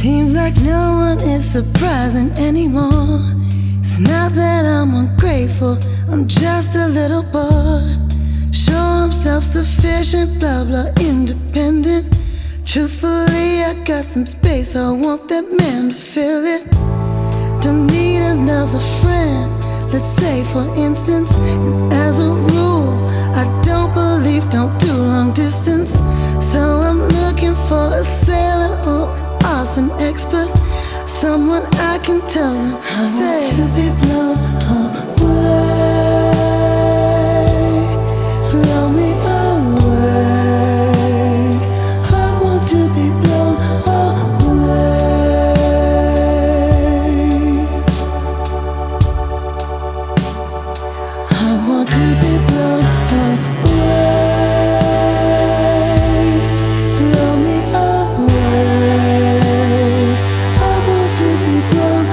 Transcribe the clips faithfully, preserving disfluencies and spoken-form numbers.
Seems like no one is surprising anymore. It's not that I'm ungrateful, I'm just a little bored. Sure, I'm self-sufficient, blah blah, independent. Truthfully, I got some space, I want that man to fill it. Don't need another friend, let's say for instance. And as a rule, I don't believe, don't do long distance. So I'm looking for a sailor or an arson expert, someone I can tell them I want to be blown away. Blow me away. I want to be blown away. I want to be blown away. Blow me away. I want to be blown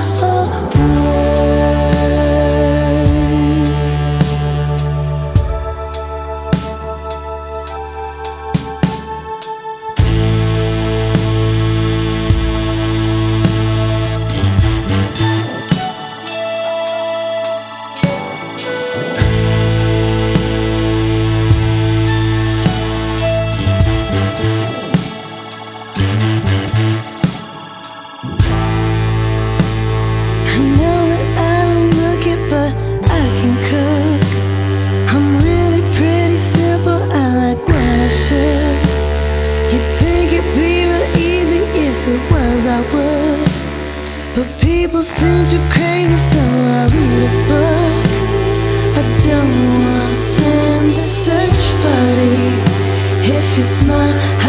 I know that I don't look it, but I can cook. I'm really pretty simple, I like what I should. You'd think it'd be real easy if it was, I would. But people seem too crazy, so I read a book. I don't wanna send a search party. If you're smart,